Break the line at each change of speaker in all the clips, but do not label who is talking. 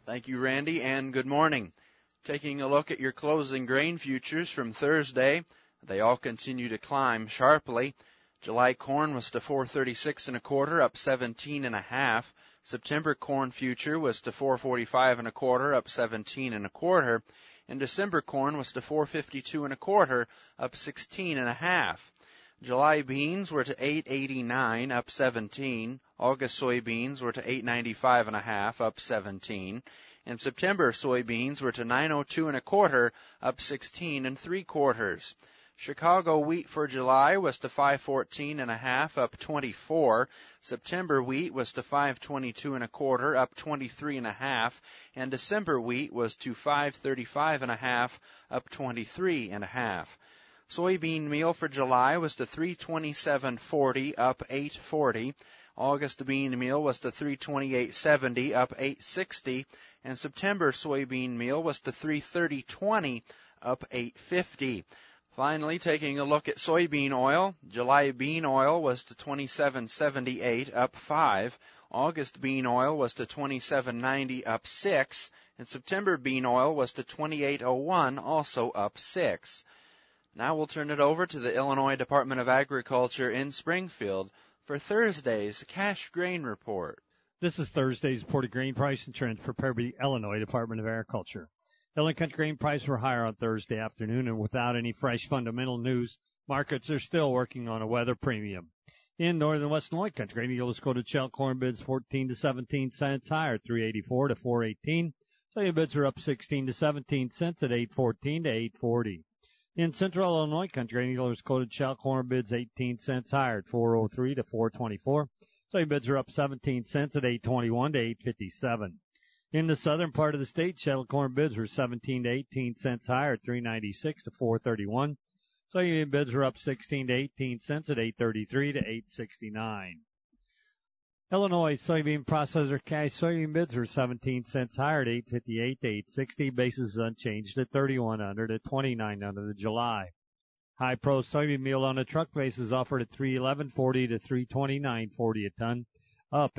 Thank you, Randy, and good morning. Taking a look at your closing grain futures from Thursday, they all continue to climb sharply. July corn was to 436 1/4, up 17 1/2. September corn future was to 445 1/4, up 17 1/4, and December corn was to 452 1/4, up 16 1/2. July beans were to 889, up 17. August soybeans were to 895 1/2, up 17. And September soybeans were to 902 1/4, up 16 3/4. Chicago wheat for July was to 514 1/2, up 24. September wheat was to 522 1/4, up 23 1/2, and December wheat was to 535 1/2, up 23 1/2. Soybean meal for July was to 327.40, up 8.40. August bean meal was to 328.70, up 8.60, and September soybean meal was to 330.20, up 8.50. Finally, taking a look at soybean oil, July bean oil was to 27.78, up 5. August bean oil was to 27.90, up 6, and September bean oil was to 28.01, also up 6. Now we'll turn it over to the Illinois Department of Agriculture in Springfield for Thursday's cash grain report.
This is Thursday's reported grain price and trends prepared by the Illinois Department of Agriculture. Illinois country grain prices were higher on Thursday afternoon, and without any fresh fundamental news, markets are still working on a weather premium. In northern West Illinois country grain, yields quoted shell corn bids 14 to 17 cents higher, 384 to 418. Soybean bids are up 16 to 17 cents at 814 to 840. In central Illinois country grain, yields quoted shell corn bids 18 cents higher, 403 to 424. Soybean bids are up 17 cents at 821 to 857. In the southern part of the state, shell corn bids were 17 to 18 cents higher, 396 to 431. Soybean bids are up 16 to 18 cents at 833 to 869. Illinois soybean processor cash soybean bids were 17 cents higher at 858 to 860. Basis unchanged at 3100 to 2900 to July. High pro soybean meal on a truck basis offered at $311.40 to $329.40 a ton, up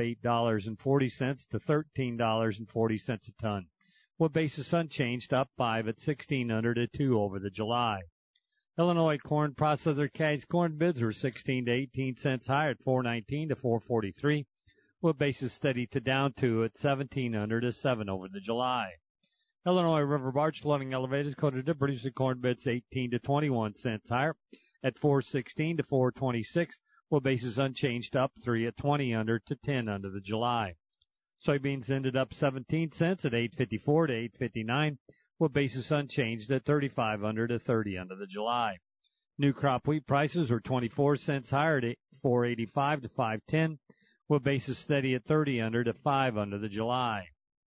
$8.40 to $13.40 a ton. With basis unchanged, up 5 at 1600 to 2 over the July. Illinois corn processor cash corn bids were 16 to 18 cents higher at $419 to $443. With basis steady to down 2 at 1700 to 7 over the July. Illinois River barge loading elevators quoted to producer corn bids 18 to 21 cents higher at 416 to 426. With basis unchanged, up 3 at 20 under to 10 under the July. Soybeans ended up 17 cents at 854 to 859. With basis unchanged at 35 under to 30 under the July. New crop wheat prices were 24 cents higher at 485 to 510. With basis steady at 30 under to 5 under the July.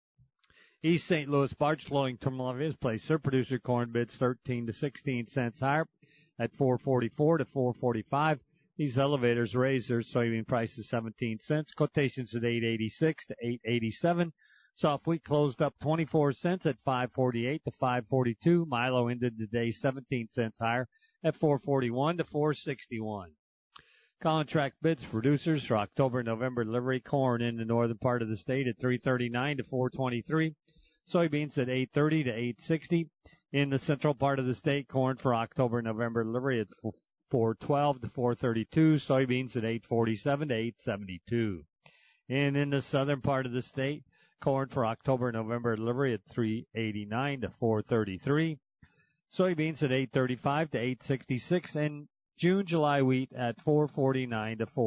East St. Louis barge loading terminal has placed their producer corn bids 13 to 16 cents higher at 444 to 445. These elevators raised their soybean prices 17 cents. Quotations at 886 to 887. Soft wheat closed up 24 cents at 548 to 542. Milo ended the day 17 cents higher at 441 to 461. Contract bids for producers for October and November delivery. Corn in the northern part of the state at 339 to 423. Soybeans at 830 to 860. In the central part of the state, corn for October and November delivery at 412 to 432. Soybeans at 847 to 872. And in the southern part of the state, corn for October and November delivery at 389 to 433. Soybeans at 835 to 866. And June, July wheat at 449 to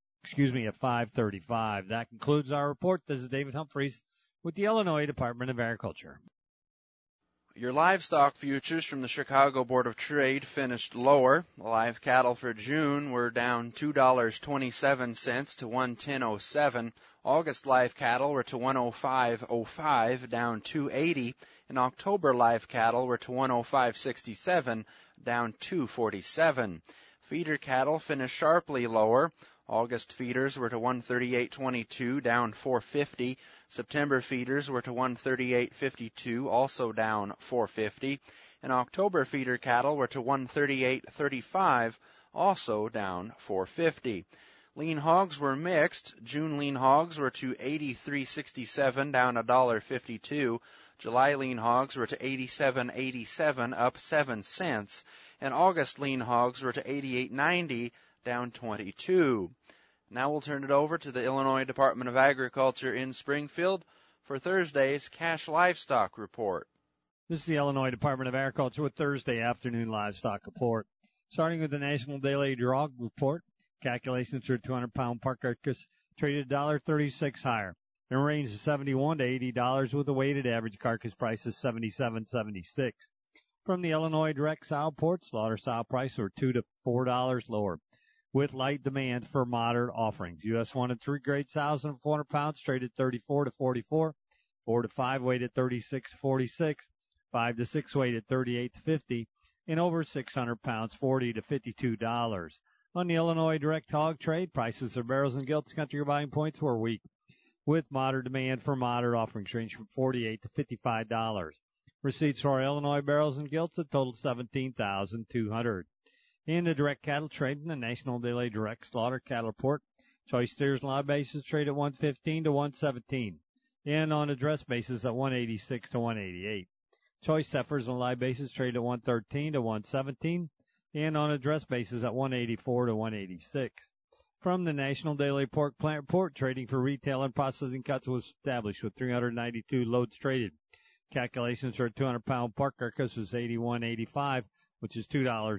535. That concludes our report. This is David Humphreys with the Illinois Department of Agriculture.
Your livestock futures from the Chicago Board of Trade finished lower. Live cattle for June were down $2.27 to $110.07. August live cattle were to $105.05, down $2.80. And October live cattle were to $105.67, down $2.47. Feeder cattle finished sharply lower. August feeders were to $138.22, down $4.50. September feeders were to $138.52, also down $4.50. And October feeder cattle were to $138.35, also down $4.50. Lean hogs were mixed. June lean hogs were to $83.67, down $1.52. July lean hogs were to $87.87, up 7 cents. And August lean hogs were to $88.90, down 22. Now we'll turn it over to the Illinois Department of Agriculture in Springfield for Thursday's cash livestock report.
This is the Illinois Department of Agriculture with Thursday afternoon livestock report. Starting with the National Daily Drug Report, calculations for a 200-pound pork carcass traded $1.36 higher. In a range of $71 to $80 with a weighted average carcass price of $77.76. From the Illinois Direct Sow Report, slaughter sow price were $2 to $4 lower, with light demand for moderate offerings. U.S. 1 and 3 grade sows and 400 pounds traded 34 to 44, 4 to 5 weighted 36 to 46, 5 to 6 weighted 38 to 50, and over 600 pounds $40 to $52. On the Illinois Direct Hog Trade, prices of barrels and gilts country buying points were weak, with moderate demand for moderate offerings range from $48 to $55. Receipts for our Illinois barrels and gilts a total $17,200. In the direct cattle trade, in the National Daily Direct Slaughter Cattle Report, choice steers and live basis trade at $115 to $117, and on a dress basis at $186 to $188. Choice heifers and live basis trade at $113 to $117, and on a dress basis at $184 to $186. From the National Daily Pork Plant Report, trading for retail and processing cuts was established with 392 loads traded. Calculations for a 200-pound pork carcass was $81.85, which is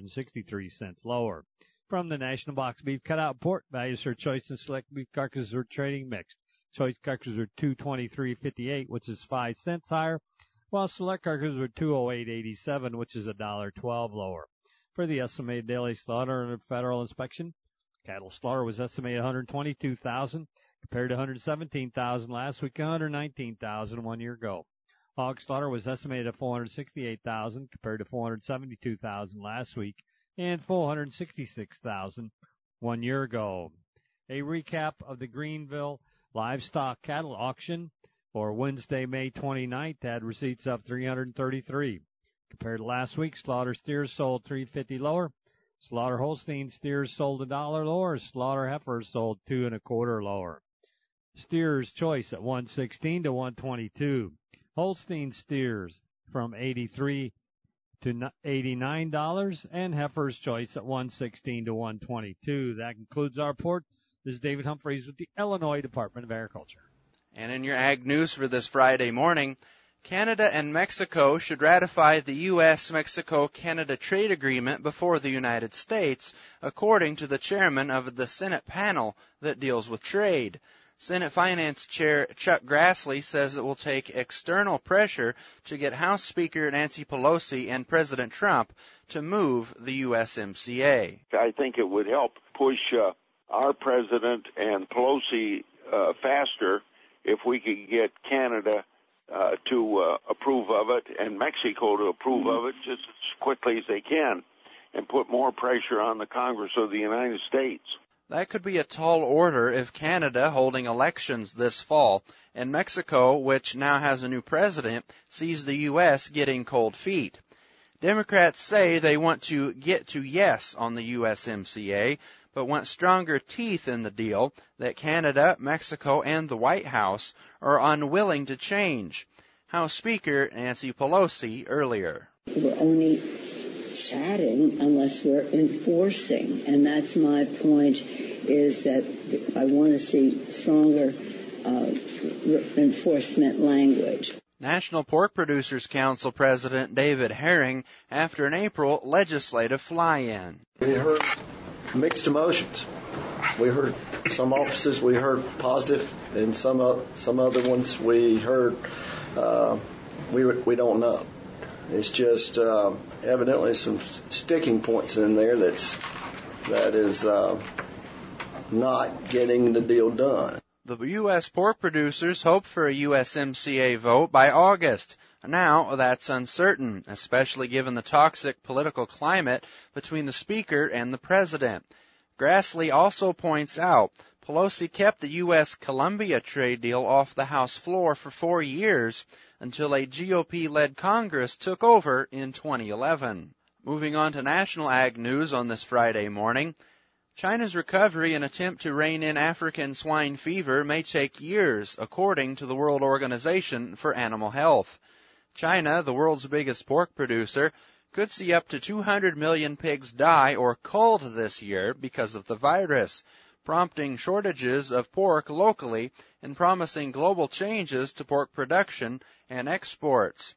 $2.63 lower. From the National Box Beef Cutout Report, values for choice and select beef carcasses were trading mixed. Choice carcasses were $223.58, which is 5 cents higher, while select carcasses were $208.87, which is $1.12 lower. For the estimated daily slaughter and federal inspection, cattle slaughter was estimated 122,000 compared to 117,000 last week, 119,000 1 year ago. Hog slaughter was estimated at 468,000 compared to 472,000 last week and 466,000 1 year ago. A recap of the Greenville livestock cattle auction for Wednesday, May 29th had receipts up 333. Compared to last week, slaughter steers sold $3.50 lower. Slaughter Holstein steers sold $1 lower. Slaughter heifers sold $2 1/4 lower. Steers choice at $116 to $122. Holstein steers from $83 to $89, and heifers choice at $116 to $122. That concludes our report. This is David Humphreys with the Illinois Department of Agriculture.
And in your ag news for this Friday morning, Canada and Mexico should ratify the U.S.-Mexico-Canada trade agreement before the United States, according to the chairman of the Senate panel that deals with trade. Senate Finance Chair Chuck Grassley says it will take external pressure to get House Speaker Nancy Pelosi and President Trump to move the USMCA.
I think it would help push our president and Pelosi faster if we could get Canada to approve of it and Mexico to approve of it just as quickly as they can and put more pressure on the Congress of the United States.
That could be a tall order if Canada, holding elections this fall, and Mexico, which now has a new president, sees the U.S. getting cold feet. Democrats say they want to get to yes on the USMCA, but want stronger teeth in the deal that Canada, Mexico, and the White House are unwilling to change. House Speaker Nancy Pelosi earlier.
We're only chatting unless we're enforcing, and that's my point, is that I want to see stronger enforcement language.
National Pork Producers Council President David Herring after an April legislative fly-in.
We heard mixed emotions. We heard some offices we heard positive, and some other ones we heard we don't know. It's just evidently some sticking points in there that is not getting the deal done.
The U.S. pork producers hope for a USMCA vote by August. Now, that's uncertain, especially given the toxic political climate between the Speaker and the President. Grassley also points out Pelosi kept the U.S.-Colombia trade deal off the House floor for 4 years until a GOP-led Congress took over in 2011. Moving on to national ag news on this Friday morning, China's recovery and attempt to rein in African swine fever may take years, according to the World Organization for Animal Health. China, the world's biggest pork producer, could see up to 200 million pigs die or culled this year because of the virus, prompting shortages of pork locally and promising global changes to pork production and exports.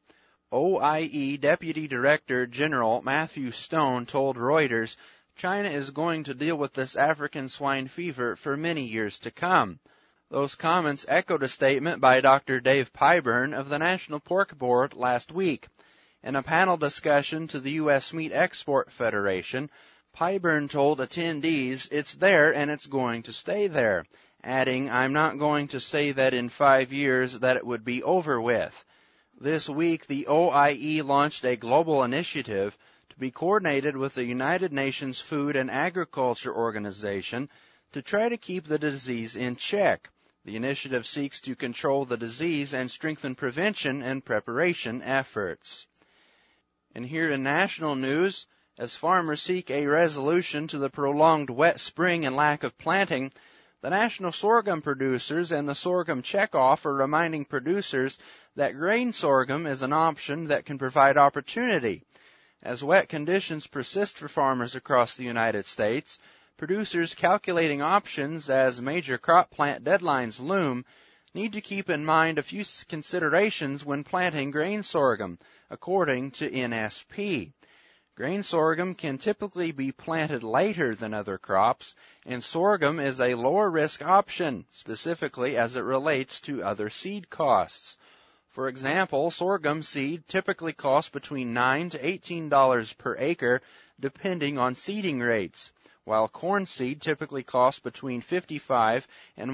OIE Deputy Director General Matthew Stone told Reuters China is going to deal with this African swine fever for many years to come. Those comments echoed a statement by Dr. Dave Pyburn of the National Pork Board last week. In a panel discussion to the U.S. Meat Export Federation, Pyburn told attendees it's there and it's going to stay there, adding, "I'm not going to say that in 5 years that it would be over with." This week, the OIE launched a global initiative to be coordinated with the United Nations Food and Agriculture Organization to try to keep the disease in check. The initiative seeks to control the disease and strengthen prevention and preparation efforts. And here in national news, as farmers seek a resolution to the prolonged wet spring and lack of planting, the national sorghum producers and the sorghum checkoff are reminding producers that grain sorghum is an option that can provide opportunity. As wet conditions persist for farmers across the United States, producers calculating options as major crop plant deadlines loom need to keep in mind a few considerations when planting grain sorghum, according to NSP. Grain sorghum can typically be planted later than other crops, and sorghum is a lower-risk option, specifically as it relates to other seed costs. For example, sorghum seed typically costs between $9 to $18 per acre, depending on seeding rates, while corn seed typically costs between $55 and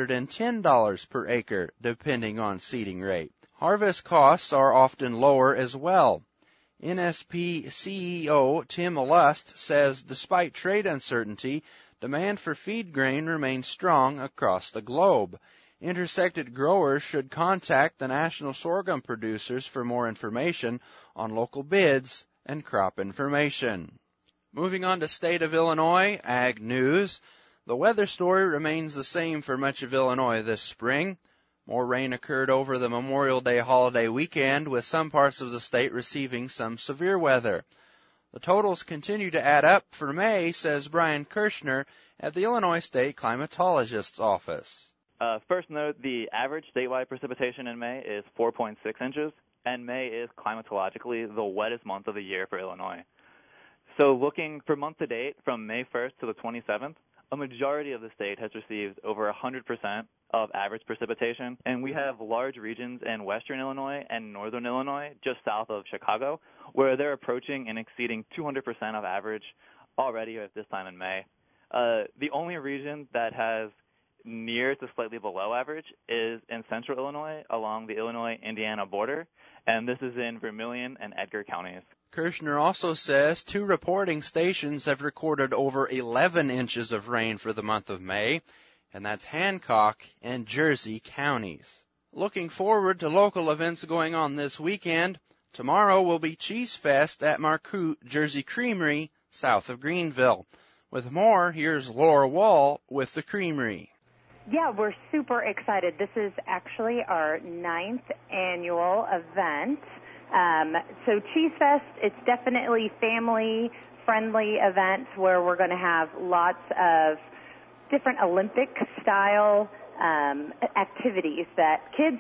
$110 per acre, depending on seeding rate. Harvest costs are often lower as well. NSP CEO Tim Lust says despite trade uncertainty, demand for feed grain remains strong across the globe. Intersected growers should contact the national sorghum producers for more information on local bids and crop information. Moving on to state of Illinois, Ag News. The weather story remains the same for much of Illinois this spring. More rain occurred over the Memorial Day holiday weekend, with some parts of the state receiving some severe weather. The totals continue to add up for May, says Brian Kirshner at the Illinois State Climatologist's Office.
First note, the average statewide precipitation in May is 4.6 inches, and May is climatologically the wettest month of the year for Illinois. So looking for month to date, from May 1st to the 27th, a majority of the state has received over 100% of average precipitation, and we have large regions in western Illinois and northern Illinois, just south of Chicago, where they're approaching and exceeding 200% of average already at this time in May. The only region that has near to slightly below average is in central Illinois along the Illinois-Indiana border, and this is in Vermilion and Edgar counties.
Kirshner also says 2 reporting stations have recorded over 11 inches of rain for the month of May, and that's Hancock and Jersey counties. Looking forward to local events going on this weekend, tomorrow will be Cheese Fest at Marcoute Jersey Creamery, south of Greenville. With more, here's Laura Wall with the Creamery.
Yeah, we're super excited. This is actually our 9th annual event. So Cheese Fest, it's definitely family-friendly events where we're going to have lots of different Olympic-style activities that kids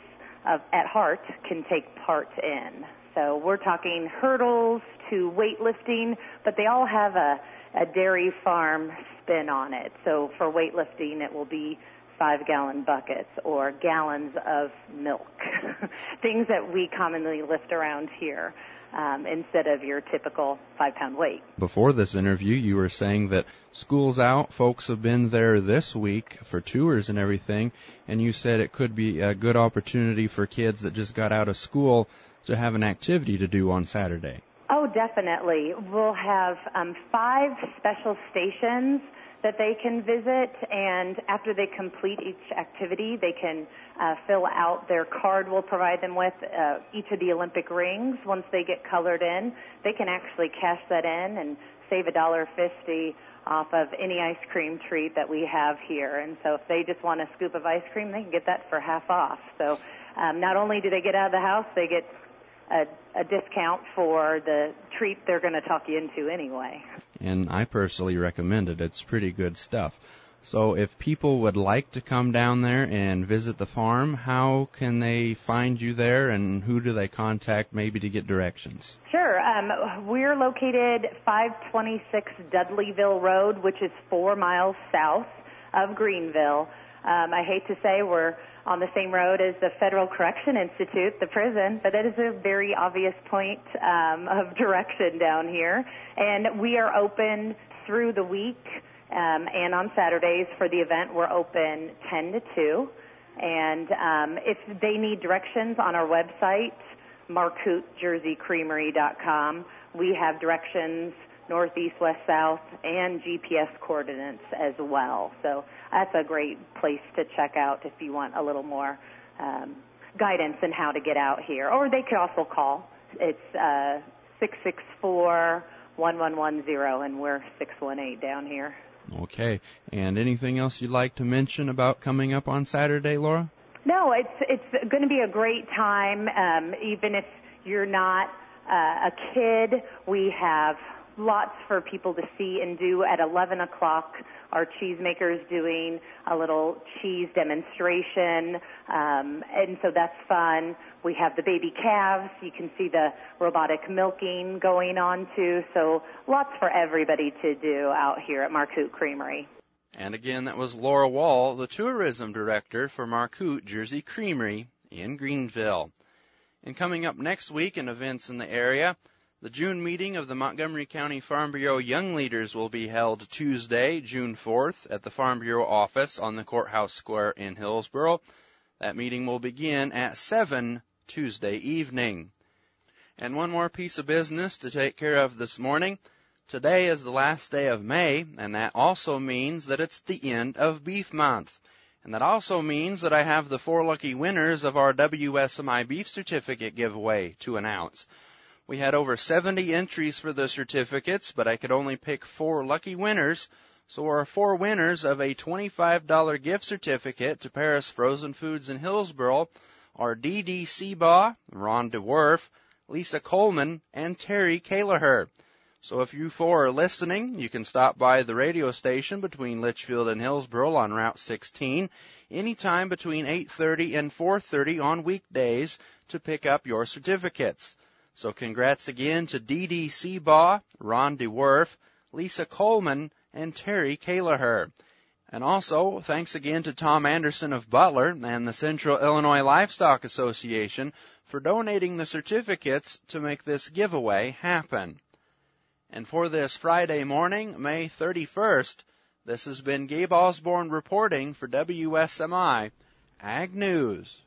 at heart can take part in. So we're talking hurdles to weightlifting, but they all have a dairy farm spin on it. So for weightlifting, it will be 5-gallon buckets or gallons of milk, things that we commonly lift around here instead of your typical 5-pound weight.
Before this interview, you were saying that school's out, folks have been there this week for tours and everything, and you said it could be a good opportunity for kids that just got out of school to have an activity to do on Saturday.
Oh, definitely. We'll have 5 special stations that they can visit, and after they complete each activity, they can fill out their card we'll provide them with, each of the Olympic rings. Once they get colored in, they can actually cash that in and save $1.50 off of any ice cream treat that we have here. And so if they just want a scoop of ice cream, they can get that for half off. So not only do they get out of the house, they get a discount for the treat they're going to talk you into anyway.
And I personally recommend it. It's pretty good stuff. So if people would like to come down there and visit the farm, how can they find you there, and who do they contact maybe to get directions?
Sure. We're located 526 Dudleyville Road, which is 4 miles south of Greenville. I hate to say we're on the same road as the Federal Correction Institute, the prison, but that is a very obvious point of direction down here. And we are open through the week, and on Saturdays for the event, we're open 10 to 2. And if they need directions on our website, MarcouteJerseyCreamery.com, we have directions north, east, west, south, and GPS coordinates as well. So that's a great place to check out if you want a little more guidance in how to get out here. Or they could also call. It's 664-1110, and we're 618 down here.
Okay. And anything else you'd like to mention about coming up on Saturday, Laura?
No, it's going to be a great time. Even if you're not a kid, we have lots for people to see and do. At 11 o'clock, our cheesemaker's doing a little cheese demonstration, and so that's fun. We have the baby calves. You can see the robotic milking going on, too. So lots for everybody to do out here at Marcoute Creamery.
And again, that was Laura Wall, the tourism director for Marcoute Jersey Creamery in Greenville. And coming up next week in events in the area, the June meeting of the Montgomery County Farm Bureau Young Leaders will be held Tuesday, June 4th, at the Farm Bureau office on the Courthouse Square in Hillsboro. That meeting will begin at 7 Tuesday evening. And one more piece of business to take care of this morning. Today is the last day of May, and that also means that it's the end of Beef Month. And that also means that I have the 4 lucky winners of our WSMI Beef Certificate giveaway to announce. We had over 70 entries for the certificates, but I could only pick 4 lucky winners. So our 4 winners of a $25 gift certificate to Paris Frozen Foods in Hillsboro are D.D. Seabaugh, Ron DeWerf, Lisa Coleman, and Terry Kalaher. So if you 4 are listening, you can stop by the radio station between Litchfield and Hillsboro on Route 16 anytime between 8:30 and 4:30 on weekdays to pick up your certificates. So congrats again to D.D. Seabaugh, Ron DeWerf, Lisa Coleman, and Terry Kalaher. And also, thanks again to Tom Anderson of Butler and the Central Illinois Livestock Association for donating the certificates to make this giveaway happen. And for this Friday morning, May 31st, this has been Gabe Osborne reporting for WSMI Ag News.